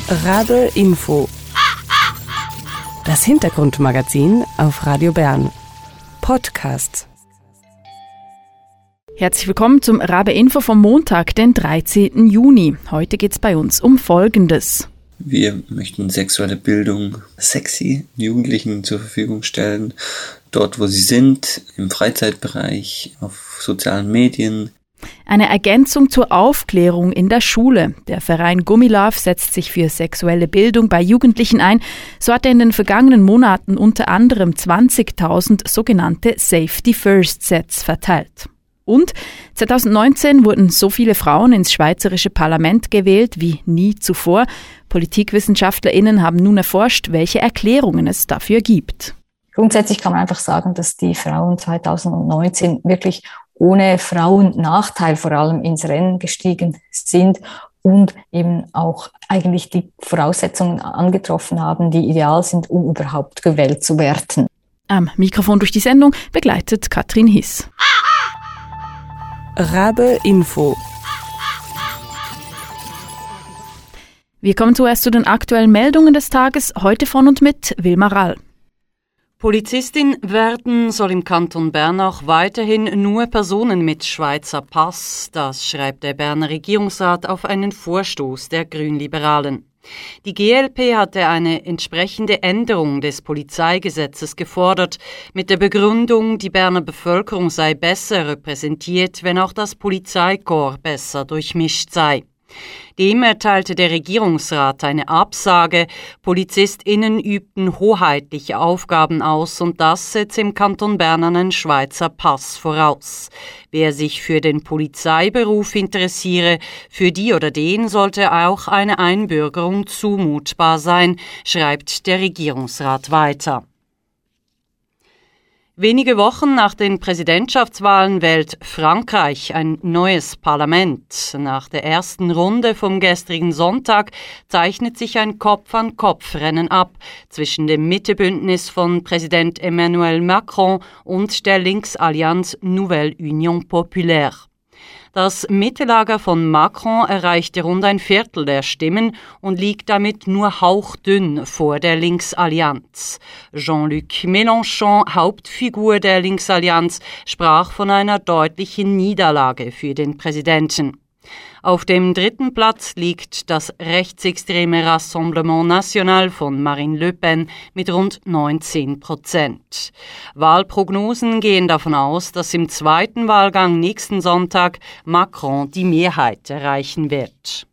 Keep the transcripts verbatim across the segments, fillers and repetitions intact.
Rabe Info. Das Hintergrundmagazin auf Radio Bern. Podcast. Herzlich willkommen zum Rabe Info vom Montag, den dreizehnten Juni. Heute geht es bei uns um Folgendes. Wir möchten sexuelle Bildung sexy Jugendlichen zur Verfügung stellen, dort wo sie sind, im Freizeitbereich, auf sozialen Medien. Eine Ergänzung zur Aufklärung in der Schule. Der Verein Gummilove setzt sich für sexuelle Bildung bei Jugendlichen ein. So hat er in den vergangenen Monaten unter anderem zwanzigtausend sogenannte Safety First Sets verteilt. Und zwanzig neunzehn wurden so viele Frauen ins schweizerische Parlament gewählt wie nie zuvor. PolitikwissenschaftlerInnen haben nun erforscht, welche Erklärungen es dafür gibt. Grundsätzlich kann man einfach sagen, dass die Frauen zwanzig neunzehn wirklich ohne Frauennachteil vor allem ins Rennen gestiegen sind und eben auch eigentlich die Voraussetzungen angetroffen haben, die ideal sind, um überhaupt gewählt zu werden. Am Mikrofon durch die Sendung begleitet Katrin Hiss. Rabe Info. Wir kommen zuerst zu den aktuellen Meldungen des Tages, heute von und mit Wilma Rall. Polizistin werden soll im Kanton Bern auch weiterhin nur Personen mit Schweizer Pass. Das schreibt der Berner Regierungsrat auf einen Vorstoß der Grünliberalen. Die G L P hatte eine entsprechende Änderung des Polizeigesetzes gefordert, mit der Begründung, die Berner Bevölkerung sei besser repräsentiert, wenn auch das Polizeikorps besser durchmischt sei. Dem erteilte der Regierungsrat eine Absage. PolizistInnen übten hoheitliche Aufgaben aus und das setzt im Kanton Bern einen Schweizer Pass voraus. Wer sich für den Polizeiberuf interessiere, für die oder den sollte auch eine Einbürgerung zumutbar sein, schreibt der Regierungsrat weiter. Wenige Wochen nach den Präsidentschaftswahlen wählt Frankreich ein neues Parlament. Nach der ersten Runde vom gestrigen Sonntag zeichnet sich ein Kopf-an-Kopf-Rennen ab zwischen dem Mittebündnis von Präsident Emmanuel Macron und der Linksallianz Nouvelle Union Populaire. Das Mittelager von Macron erreichte rund ein Viertel der Stimmen und liegt damit nur hauchdünn vor der Linksallianz. Jean-Luc Mélenchon, Hauptfigur der Linksallianz, sprach von einer deutlichen Niederlage für den Präsidenten. Auf dem dritten Platz liegt das rechtsextreme Rassemblement National von Marine Le Pen mit rund neunzehn Prozent. Wahlprognosen gehen davon aus, dass im zweiten Wahlgang nächsten Sonntag Macron die Mehrheit erreichen wird.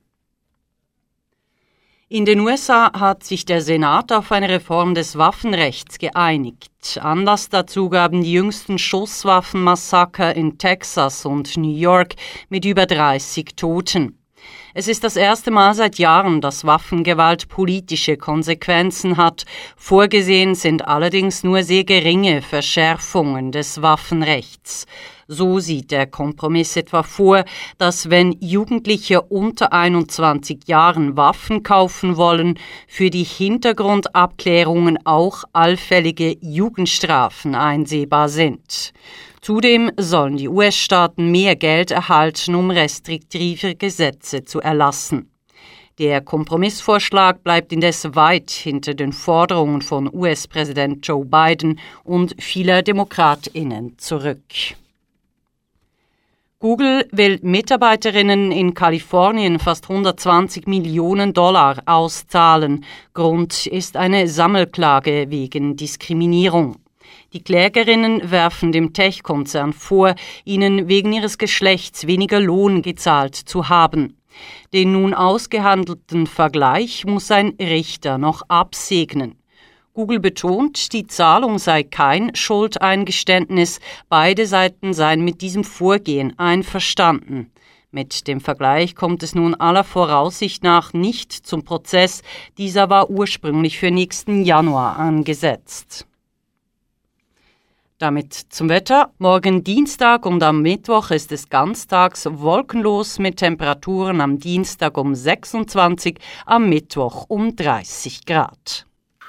In den U S A hat sich der Senat auf eine Reform des Waffenrechts geeinigt. Anlass dazu gaben die jüngsten Schusswaffenmassaker in Texas und New York mit über dreißig Toten. Es ist das erste Mal seit Jahren, dass Waffengewalt politische Konsequenzen hat. Vorgesehen sind allerdings nur sehr geringe Verschärfungen des Waffenrechts. So sieht der Kompromiss etwa vor, dass wenn Jugendliche unter einundzwanzig Jahren Waffen kaufen wollen, für die Hintergrundabklärungen auch allfällige Jugendstrafen einsehbar sind. Zudem sollen die U S-Staaten mehr Geld erhalten, um restriktive Gesetze zu erlassen. Der Kompromissvorschlag bleibt indes weit hinter den Forderungen von U S-Präsident Joe Biden und vieler DemokratInnen zurück. Google will Mitarbeiterinnen in Kalifornien fast hundertzwanzig Millionen Dollar auszahlen. Grund ist eine Sammelklage wegen Diskriminierung. Die Klägerinnen werfen dem Tech-Konzern vor, ihnen wegen ihres Geschlechts weniger Lohn gezahlt zu haben. Den nun ausgehandelten Vergleich muss ein Richter noch absegnen. Google betont, die Zahlung sei kein Schuldeingeständnis, beide Seiten seien mit diesem Vorgehen einverstanden. Mit dem Vergleich kommt es nun aller Voraussicht nach nicht zum Prozess, dieser war ursprünglich für nächsten Januar angesetzt. Damit zum Wetter. Morgen Dienstag und am Mittwoch ist es ganztags wolkenlos mit Temperaturen am Dienstag um sechsundzwanzig, am Mittwoch um dreißig Grad.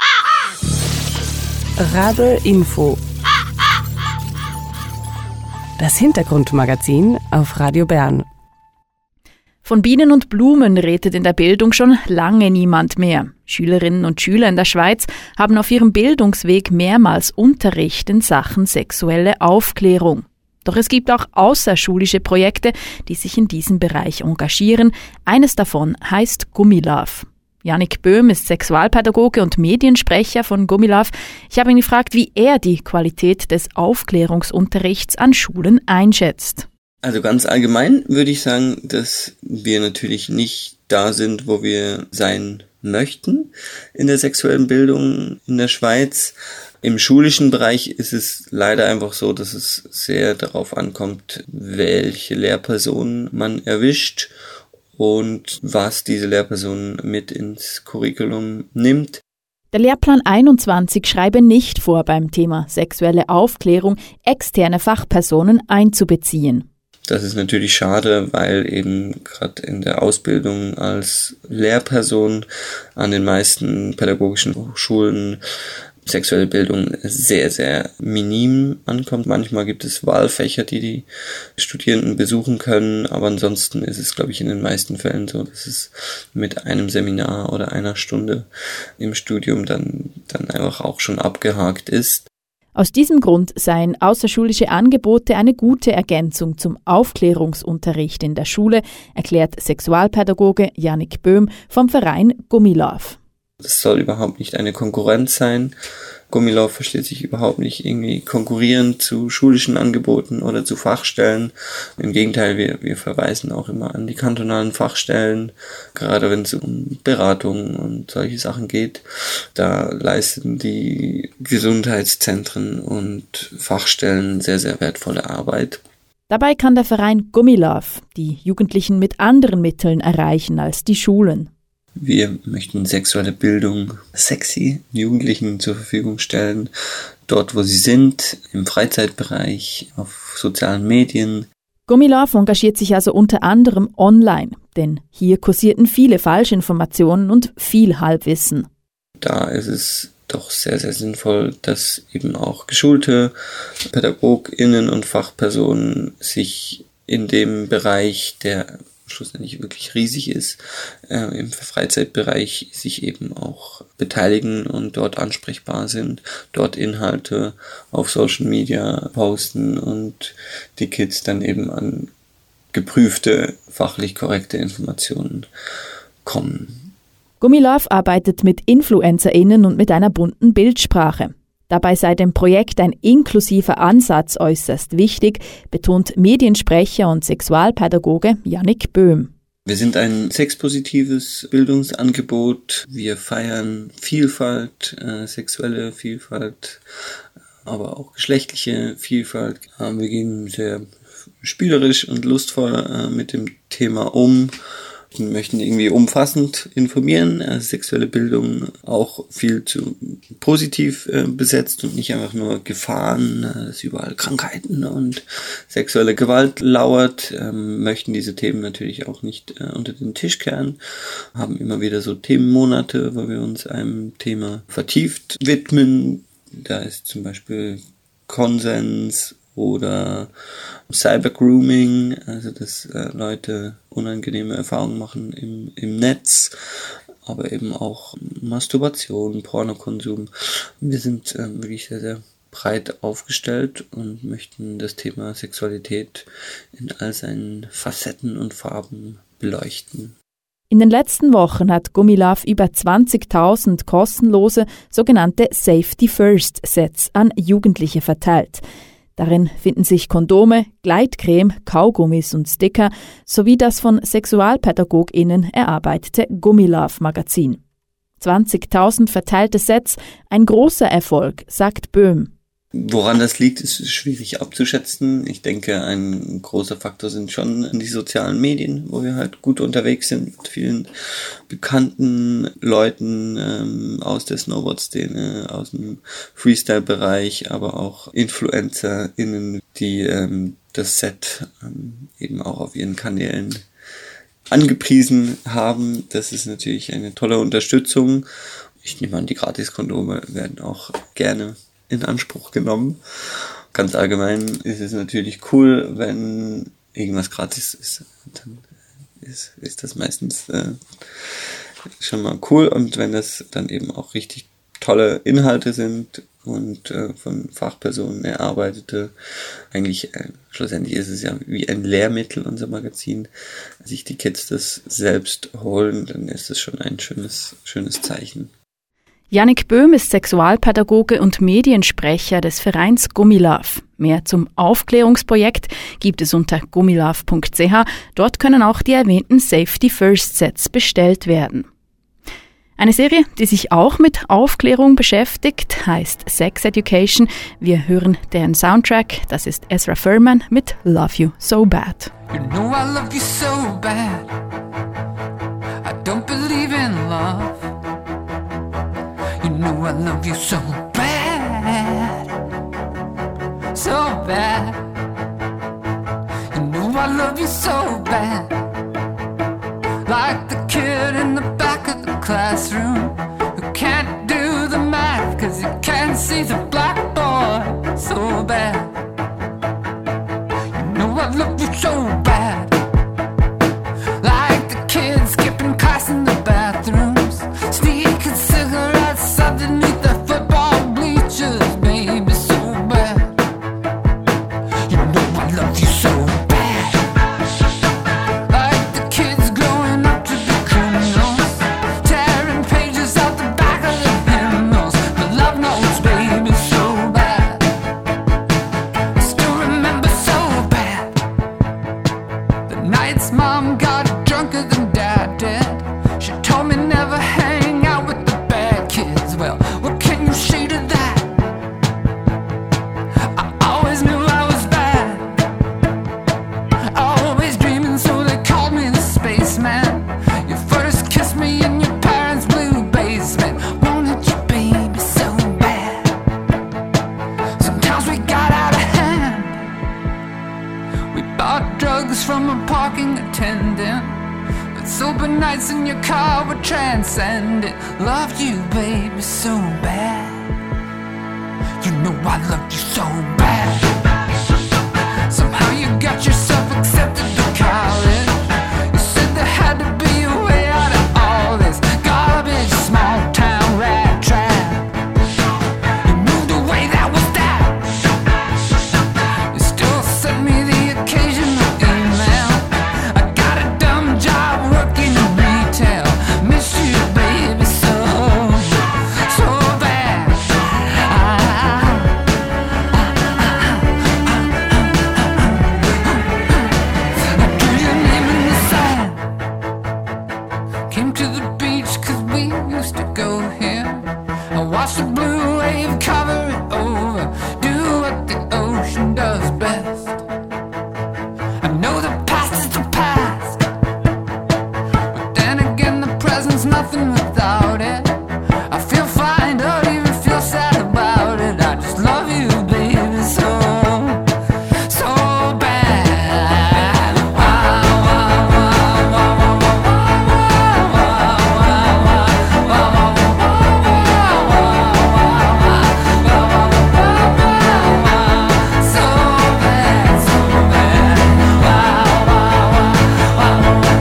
Rabe Info. Das Hintergrundmagazin auf Radio Bern. Von Bienen und Blumen redet in der Bildung schon lange niemand mehr. Schülerinnen und Schüler in der Schweiz haben auf ihrem Bildungsweg mehrmals Unterricht in Sachen sexuelle Aufklärung. Doch es gibt auch außerschulische Projekte, die sich in diesem Bereich engagieren. Eines davon heißt Gummilove. Jannik Böhm ist Sexualpädagoge und Mediensprecher von Gummilove. Ich habe ihn gefragt, wie er die Qualität des Aufklärungsunterrichts an Schulen einschätzt. Also ganz allgemein würde ich sagen, dass wir natürlich nicht da sind, wo wir sein möchten in der sexuellen Bildung in der Schweiz. Im schulischen Bereich ist es leider einfach so, dass es sehr darauf ankommt, welche Lehrperson man erwischt und was diese Lehrperson mit ins Curriculum nimmt. Der Lehrplan einundzwanzig schreibe nicht vor, beim Thema sexuelle Aufklärung externe Fachpersonen einzubeziehen. Das ist natürlich schade, weil eben gerade in der Ausbildung als Lehrperson an den meisten pädagogischen Hochschulen sexuelle Bildung sehr, sehr minim ankommt. Manchmal gibt es Wahlfächer, die die Studierenden besuchen können, aber ansonsten ist es, glaube ich, in den meisten Fällen so, dass es mit einem Seminar oder einer Stunde im Studium dann, dann einfach auch schon abgehakt ist. Aus diesem Grund seien außerschulische Angebote eine gute Ergänzung zum Aufklärungsunterricht in der Schule, erklärt Sexualpädagoge Jannik Böhm vom Verein Gummilove. Das soll überhaupt nicht eine Konkurrenz sein. Gummilove versteht sich überhaupt nicht irgendwie konkurrierend zu schulischen Angeboten oder zu Fachstellen. Im Gegenteil, wir, wir verweisen auch immer an die kantonalen Fachstellen, gerade wenn es um Beratung und solche Sachen geht. Da leisten die Gesundheitszentren und Fachstellen sehr, sehr wertvolle Arbeit. Dabei kann der Verein Gummilove die Jugendlichen mit anderen Mitteln erreichen als die Schulen. Wir möchten sexuelle Bildung sexy Jugendlichen zur Verfügung stellen, dort wo sie sind, im Freizeitbereich, auf sozialen Medien. Gummilove engagiert sich also unter anderem online, denn hier kursierten viele Falschinformationen und viel Halbwissen. Da ist es doch sehr, sehr sinnvoll, dass eben auch geschulte PädagogInnen und Fachpersonen sich in dem Bereich, der schlussendlich wirklich riesig ist, äh, im Freizeitbereich sich eben auch beteiligen und dort ansprechbar sind, dort Inhalte auf Social Media posten und die Kids dann eben an geprüfte, fachlich korrekte Informationen kommen. Gummilove arbeitet mit InfluencerInnen und mit einer bunten Bildsprache. Dabei sei dem Projekt ein inklusiver Ansatz äußerst wichtig, betont Mediensprecher und Sexualpädagoge Jannik Böhm. Wir sind ein sexpositives Bildungsangebot. Wir feiern Vielfalt, äh, sexuelle Vielfalt, aber auch geschlechtliche Vielfalt. Äh, wir gehen sehr spielerisch und lustvoll äh, mit dem Thema um. Wir möchten irgendwie umfassend informieren, also sexuelle Bildung auch viel zu positiv äh, besetzt und nicht einfach nur Gefahren, äh, dass überall Krankheiten und sexuelle Gewalt lauert, ähm, möchten diese Themen natürlich auch nicht äh, unter den Tisch kehren, haben immer wieder so Themenmonate, wo wir uns einem Thema vertieft widmen. Da ist zum Beispiel Konsens oder Cybergrooming, also dass äh, Leute unangenehme Erfahrungen machen im, im Netz, aber eben auch Masturbation, Pornokonsum. Wir sind äh, wirklich sehr, sehr breit aufgestellt und möchten das Thema Sexualität in all seinen Facetten und Farben beleuchten. In den letzten Wochen hat Gummilove über zwanzigtausend kostenlose sogenannte Safety First Sets an Jugendliche verteilt. Darin finden sich Kondome, Gleitcreme, Kaugummis und Sticker sowie das von SexualpädagogInnen erarbeitete Gummilove-Magazin. zwanzigtausend verteilte Sets, ein großer Erfolg, sagt Böhm. Woran das liegt, ist schwierig abzuschätzen. Ich denke, ein großer Faktor sind schon die sozialen Medien, wo wir halt gut unterwegs sind mit vielen bekannten Leuten ähm, aus der Snowboard-Szene, aus dem Freestyle-Bereich, aber auch InfluencerInnen, die ähm, das Set ähm, eben auch auf ihren Kanälen angepriesen haben. Das ist natürlich eine tolle Unterstützung. Ich nehme an, die Gratis-Kondome werden auch gerne in Anspruch genommen. Ganz allgemein ist es natürlich cool, wenn irgendwas gratis ist. Dann ist, ist das meistens äh, schon mal cool. Und wenn das dann eben auch richtig tolle Inhalte sind und äh, von Fachpersonen erarbeitete, eigentlich äh, schlussendlich ist es ja wie ein Lehrmittel, unser Magazin, sich die Kids das selbst holen, dann ist es schon ein schönes, schönes Zeichen. Jannik Böhm ist Sexualpädagoge und Mediensprecher des Vereins Gummilove. Mehr zum Aufklärungsprojekt gibt es unter gummilove punkt c h. Dort können auch die erwähnten Safety First Sets bestellt werden. Eine Serie, die sich auch mit Aufklärung beschäftigt, heißt Sex Education. Wir hören deren Soundtrack. Das ist Ezra Furman mit Love You So Bad. You know I love you so bad. I don't believe in love. You know I love you so bad. So bad. You know I love you so bad. Like the kid in the back of the classroom who can't do the math cause he can't see the blackboard. So bad. You know I love you so bad. Like the kids skipping class in the bathrooms, sneaking cigarettes underneath the football bleachers. Baby, so bad. You know I love you so bad. In your car would transcend it. Loved you, baby, so bad. You know I loved you so bad. Somehow you got yourself accepted to college. You said there had to be a way out of all this garbage, small town rat trap. You moved away, that was that. You still sent me the occasional email. I got a dumb job working in retail. Miss you, baby, so, so bad. I, I drew your name in the sand. Came to the beach cause we used to go here. I watched the blue wave cover it over. Do what the ocean does best. I know the past is the past, but then again the present's nothing without it. I feel fine, don't even feel sad about it. I just love you, baby, so, so bad. Wow, wow, wow, wow, wow, wow, so bad, so bad. Wow, wow, wow,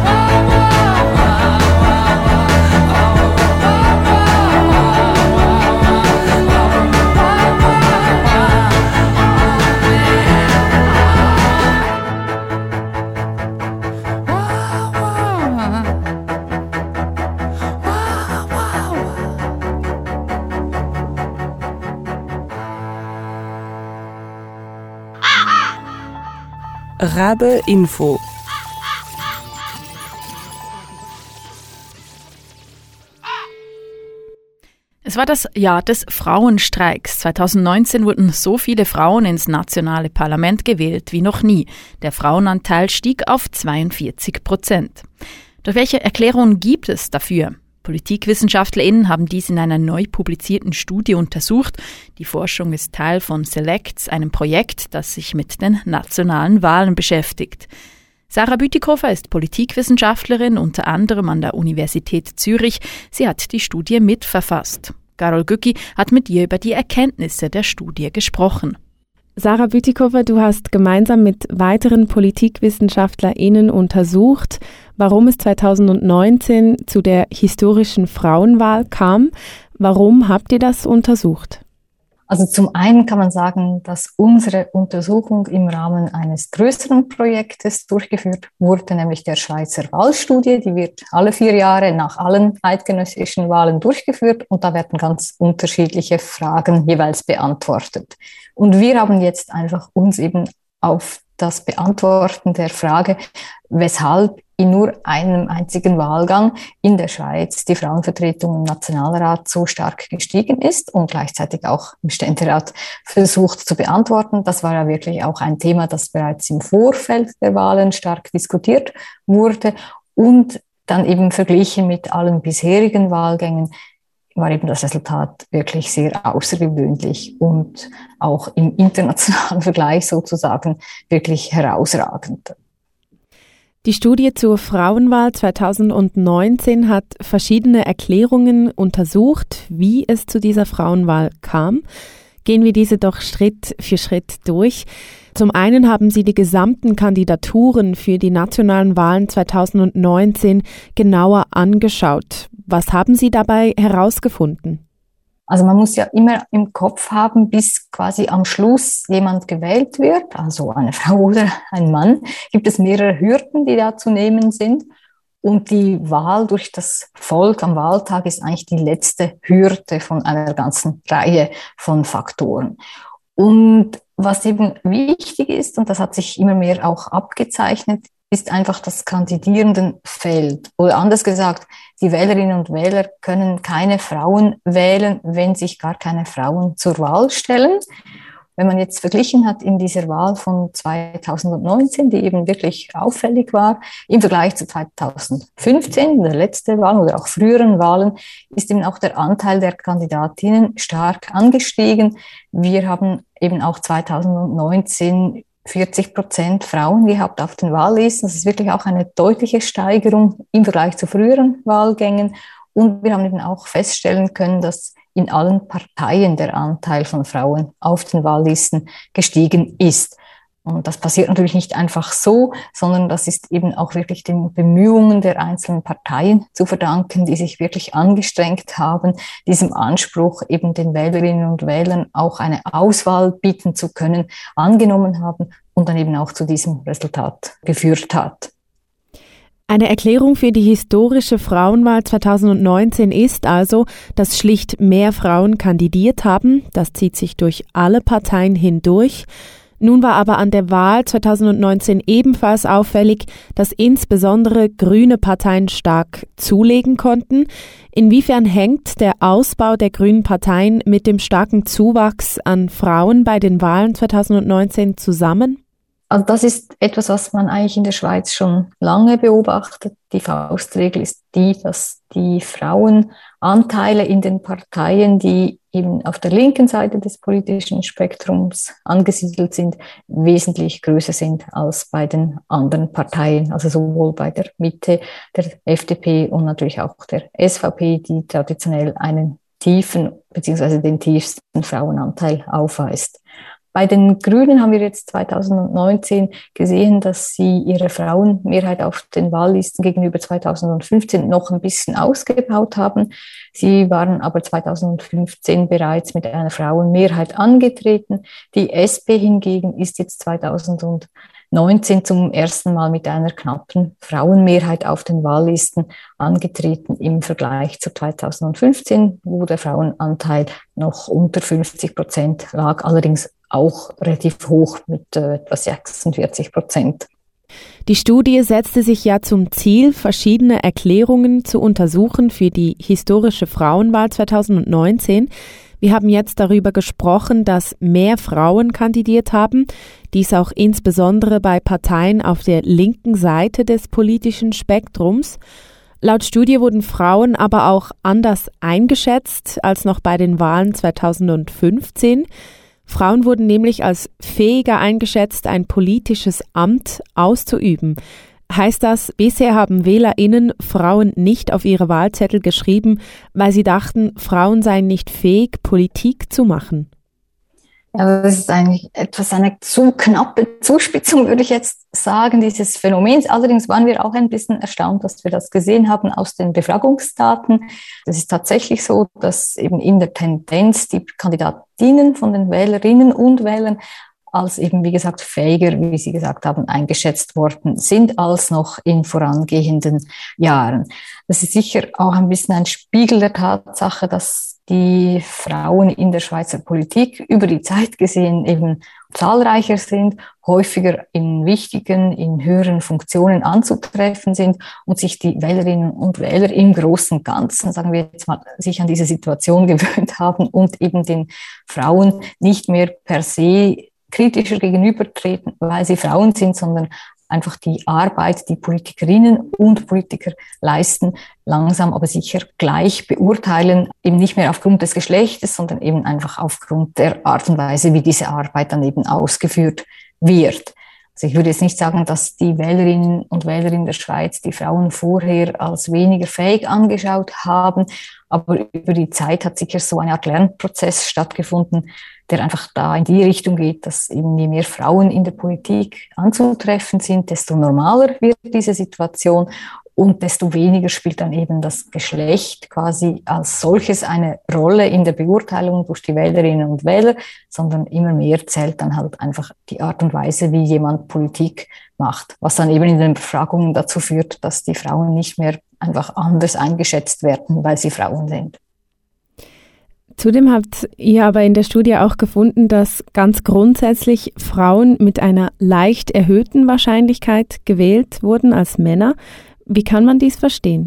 Rabe Info. Es war das Jahr des Frauenstreiks. zweitausendneunzehn wurden so viele Frauen ins nationale Parlament gewählt wie noch nie. Der Frauenanteil stieg auf zweiundvierzig Prozent. Doch welche Erklärungen gibt es dafür? PolitikwissenschaftlerInnen haben dies in einer neu publizierten Studie untersucht. Die Forschung ist Teil von Selects, einem Projekt, das sich mit den nationalen Wahlen beschäftigt. Sarah Bütikofer ist Politikwissenschaftlerin, unter anderem an der Universität Zürich. Sie hat die Studie mitverfasst. Carol Gücki hat mit ihr über die Erkenntnisse der Studie gesprochen. Sarah Bütikofer, du hast gemeinsam mit weiteren PolitikwissenschaftlerInnen untersucht, warum es zweitausendneunzehn zu der historischen Frauenwahl kam. Warum habt ihr das untersucht? Also zum einen kann man sagen, dass unsere Untersuchung im Rahmen eines größeren Projektes durchgeführt wurde, nämlich der Schweizer Wahlstudie. Die wird alle vier Jahre nach allen eidgenössischen Wahlen durchgeführt und da werden ganz unterschiedliche Fragen jeweils beantwortet. Und wir haben jetzt einfach uns eben auf das Beantworten der Frage, weshalb in nur einem einzigen Wahlgang in der Schweiz die Frauenvertretung im Nationalrat so stark gestiegen ist und gleichzeitig auch im Ständerat versucht zu beantworten. Das war ja wirklich auch ein Thema, das bereits im Vorfeld der Wahlen stark diskutiert wurde und dann eben verglichen mit allen bisherigen Wahlgängen war eben das Resultat wirklich sehr außergewöhnlich und auch im internationalen Vergleich sozusagen wirklich herausragend. Die Studie zur Frauenwahl zweitausendneunzehn hat verschiedene Erklärungen untersucht, wie es zu dieser Frauenwahl kam. Gehen wir diese doch Schritt für Schritt durch. Zum einen haben sie die gesamten Kandidaturen für die nationalen Wahlen zweitausendneunzehn genauer angeschaut. Was haben Sie dabei herausgefunden? Also man muss ja immer im Kopf haben, bis quasi am Schluss jemand gewählt wird, also eine Frau oder ein Mann, gibt es mehrere Hürden, die da zu nehmen sind. Und die Wahl durch das Volk am Wahltag ist eigentlich die letzte Hürde von einer ganzen Reihe von Faktoren. Und was eben wichtig ist, und das hat sich immer mehr auch abgezeichnet, ist einfach das Kandidierendenfeld. Oder anders gesagt, die Wählerinnen und Wähler können keine Frauen wählen, wenn sich gar keine Frauen zur Wahl stellen. Wenn man jetzt verglichen hat in dieser Wahl von zweitausendneunzehn, die eben wirklich auffällig war, im Vergleich zu zweitausendfünfzehn, der letzten Wahl oder auch früheren Wahlen, ist eben auch der Anteil der Kandidatinnen stark angestiegen. Wir haben eben auch zweitausendneunzehn vierzig Prozent Frauen gehabt auf den Wahllisten. Das ist wirklich auch eine deutliche Steigerung im Vergleich zu früheren Wahlgängen. Und wir haben eben auch feststellen können, dass in allen Parteien der Anteil von Frauen auf den Wahllisten gestiegen ist. Und das passiert natürlich nicht einfach so, sondern das ist eben auch wirklich den Bemühungen der einzelnen Parteien zu verdanken, die sich wirklich angestrengt haben, diesem Anspruch, eben den Wählerinnen und Wählern auch eine Auswahl bieten zu können, angenommen haben und dann eben auch zu diesem Resultat geführt hat. Eine Erklärung für die historische Frauenwahl zweitausendneunzehn ist also, dass schlicht mehr Frauen kandidiert haben. Das zieht sich durch alle Parteien hindurch. Nun war aber an der Wahl zweitausendneunzehn ebenfalls auffällig, dass insbesondere grüne Parteien stark zulegen konnten. Inwiefern hängt der Ausbau der grünen Parteien mit dem starken Zuwachs an Frauen bei den Wahlen zweitausendneunzehn zusammen? Also das ist etwas, was man eigentlich in der Schweiz schon lange beobachtet. Die Faustregel ist die, dass die Frauenanteile in den Parteien, die eben auf der linken Seite des politischen Spektrums angesiedelt sind, wesentlich größer sind als bei den anderen Parteien. Also sowohl bei der Mitte, der F D P und natürlich auch der S V P, die traditionell einen tiefen bzw. den tiefsten Frauenanteil aufweist. Bei den Grünen haben wir jetzt zweitausendneunzehn gesehen, dass sie ihre Frauenmehrheit auf den Wahllisten gegenüber zweitausendfünfzehn noch ein bisschen ausgebaut haben. Sie waren aber zweitausendfünfzehn bereits mit einer Frauenmehrheit angetreten. Die S P hingegen ist jetzt zweitausendneunzehn zum ersten Mal mit einer knappen Frauenmehrheit auf den Wahllisten angetreten im Vergleich zu zweitausendfünfzehn, wo der Frauenanteil noch unter fünfzig Prozent lag, allerdings auch relativ hoch mit äh, etwa sechsundvierzig Prozent. Die Studie setzte sich ja zum Ziel, verschiedene Erklärungen zu untersuchen für die historische Frauenwahl zweitausendneunzehn. Wir haben jetzt darüber gesprochen, dass mehr Frauen kandidiert haben, dies auch insbesondere bei Parteien auf der linken Seite des politischen Spektrums. Laut Studie wurden Frauen aber auch anders eingeschätzt als noch bei den Wahlen zweitausendfünfzehn. Frauen wurden nämlich als fähiger eingeschätzt, ein politisches Amt auszuüben. Heißt das, bisher haben WählerInnen Frauen nicht auf ihre Wahlzettel geschrieben, weil sie dachten, Frauen seien nicht fähig, Politik zu machen? Ja, das ist eigentlich etwas eine zu knappe Zuspitzung, würde ich jetzt sagen, dieses Phänomens. Allerdings waren wir auch ein bisschen erstaunt, dass wir das gesehen haben aus den Befragungsdaten. Es ist tatsächlich so, dass eben in der Tendenz die Kandidatinnen von den Wählerinnen und Wählern als eben, wie gesagt, fähiger, wie Sie gesagt haben, eingeschätzt worden sind als noch in vorangehenden Jahren. Das ist sicher auch ein bisschen ein Spiegel der Tatsache, dass die Frauen in der Schweizer Politik über die Zeit gesehen eben zahlreicher sind, häufiger in wichtigen, in höheren Funktionen anzutreffen sind und sich die Wählerinnen und Wähler im großen und Ganzen, sagen wir jetzt mal, sich an diese Situation gewöhnt haben und eben den Frauen nicht mehr per se kritischer gegenübertreten, weil sie Frauen sind, sondern einfach die Arbeit, die Politikerinnen und Politiker leisten, langsam aber sicher gleich beurteilen, eben nicht mehr aufgrund des Geschlechtes, sondern eben einfach aufgrund der Art und Weise, wie diese Arbeit dann eben ausgeführt wird. Also ich würde jetzt nicht sagen, dass die Wählerinnen und Wähler in der Schweiz die Frauen vorher als weniger fähig angeschaut haben, aber über die Zeit hat sicher so eine Art Lernprozess stattgefunden, der einfach da in die Richtung geht, dass eben je mehr Frauen in der Politik anzutreffen sind, desto normaler wird diese Situation und desto weniger spielt dann eben das Geschlecht quasi als solches eine Rolle in der Beurteilung durch die Wählerinnen und Wähler, sondern immer mehr zählt dann halt einfach die Art und Weise, wie jemand Politik macht, was dann eben in den Befragungen dazu führt, dass die Frauen nicht mehr einfach anders eingeschätzt werden, weil sie Frauen sind. Zudem habt ihr aber in der Studie auch gefunden, dass ganz grundsätzlich Frauen mit einer leicht erhöhten Wahrscheinlichkeit gewählt wurden als Männer. Wie kann man dies verstehen?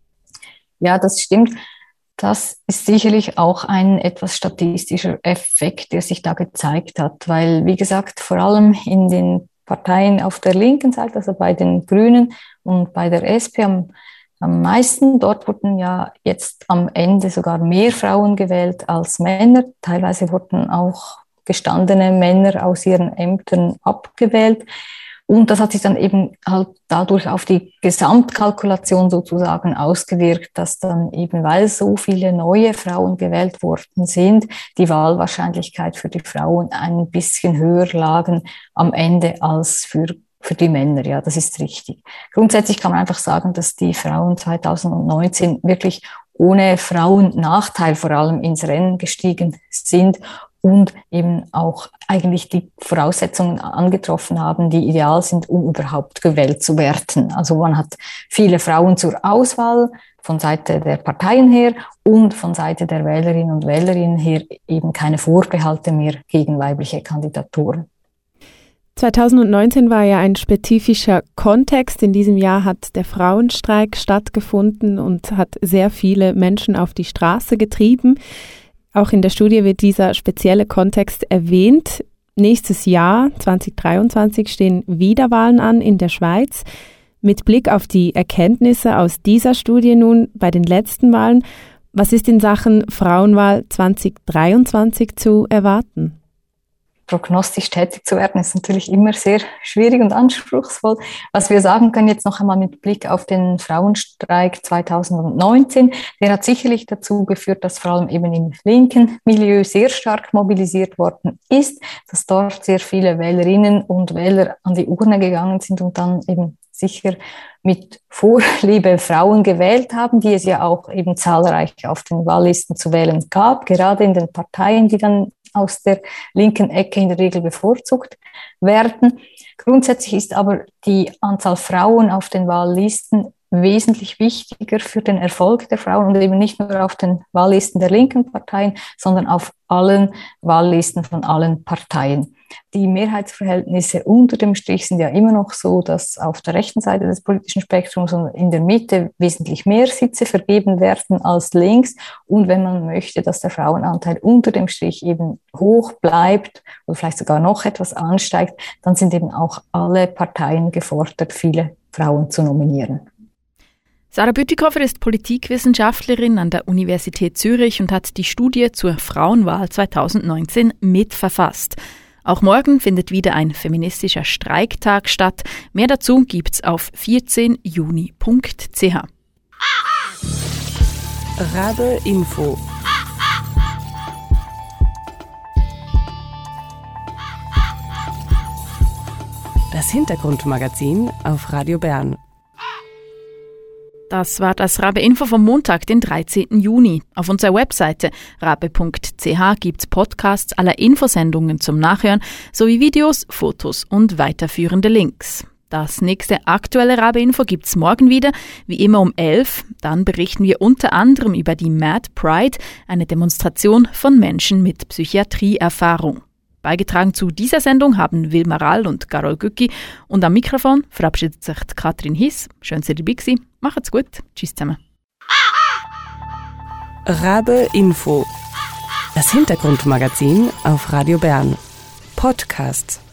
Ja, das stimmt. Das ist sicherlich auch ein etwas statistischer Effekt, der sich da gezeigt hat, weil, wie gesagt, vor allem in den Parteien auf der linken Seite, also bei den Grünen und bei der S P am Am meisten, dort wurden ja jetzt am Ende sogar mehr Frauen gewählt als Männer. Teilweise wurden auch gestandene Männer aus ihren Ämtern abgewählt. Und das hat sich dann eben halt dadurch auf die Gesamtkalkulation sozusagen ausgewirkt, dass dann eben, weil so viele neue Frauen gewählt worden sind, die Wahlwahrscheinlichkeit für die Frauen ein bisschen höher lagen am Ende als für Für die Männer, ja, das ist richtig. Grundsätzlich kann man einfach sagen, dass die Frauen zweitausendneunzehn wirklich ohne Frauennachteil vor allem ins Rennen gestiegen sind und eben auch eigentlich die Voraussetzungen angetroffen haben, die ideal sind, um überhaupt gewählt zu werden. Also man hat viele Frauen zur Auswahl von Seite der Parteien her und von Seite der Wählerinnen und Wählerinnen her eben keine Vorbehalte mehr gegen weibliche Kandidaturen. zweitausendneunzehn war ja ein spezifischer Kontext. In diesem Jahr hat der Frauenstreik stattgefunden und hat sehr viele Menschen auf die Straße getrieben. Auch in der Studie wird dieser spezielle Kontext erwähnt. Nächstes Jahr, zwanzig dreiundzwanzig, stehen Wiederwahlen an in der Schweiz. Mit Blick auf die Erkenntnisse aus dieser Studie nun bei den letzten Wahlen, was ist in Sachen Frauenwahl zwanzig dreiundzwanzig zu erwarten? Prognostisch tätig zu werden, ist natürlich immer sehr schwierig und anspruchsvoll. Was wir sagen können jetzt noch einmal mit Blick auf den Frauenstreik zweitausendneunzehn, der hat sicherlich dazu geführt, dass vor allem eben im linken Milieu sehr stark mobilisiert worden ist, dass dort sehr viele Wählerinnen und Wähler an die Urne gegangen sind und dann eben sicher mit Vorliebe Frauen gewählt haben, die es ja auch eben zahlreich auf den Wahllisten zu wählen gab, gerade in den Parteien, die dann aus der linken Ecke in der Regel bevorzugt werden. Grundsätzlich ist aber die Anzahl Frauen auf den Wahllisten wesentlich wichtiger für den Erfolg der Frauen und eben nicht nur auf den Wahllisten der linken Parteien, sondern auf allen Wahllisten von allen Parteien. Die Mehrheitsverhältnisse unter dem Strich sind ja immer noch so, dass auf der rechten Seite des politischen Spektrums und in der Mitte wesentlich mehr Sitze vergeben werden als links. Und wenn man möchte, dass der Frauenanteil unter dem Strich eben hoch bleibt oder vielleicht sogar noch etwas ansteigt, dann sind eben auch alle Parteien gefordert, viele Frauen zu nominieren. Sarah Bütikofer ist Politikwissenschaftlerin an der Universität Zürich und hat die Studie zur Frauenwahl zweitausendneunzehn mitverfasst. Auch morgen findet wieder ein feministischer Streiktag statt. Mehr dazu gibt's auf vierzehn juni punkt c h. Rabe Info. Das Hintergrundmagazin auf Radio Bern. Das war das Rabe-Info vom Montag, den dreizehnten Juni. Auf unserer Webseite rabe punkt c h gibt's Podcasts aller Infosendungen zum Nachhören sowie Videos, Fotos und weiterführende Links. Das nächste aktuelle Rabe-Info gibt's morgen wieder, wie immer um elf. Dann berichten wir unter anderem über die Mad Pride, eine Demonstration von Menschen mit Psychiatrieerfahrung. Beigetragen zu dieser Sendung haben Wilma Rall und Carol Gücki und am Mikrofon verabschiedet sich Katrin Hiss. Schön, dass ihr dabei gewesen. Macht's gut. Tschüss zusammen. Rabe Info. Das Hintergrundmagazin auf Radio Bern. Podcasts.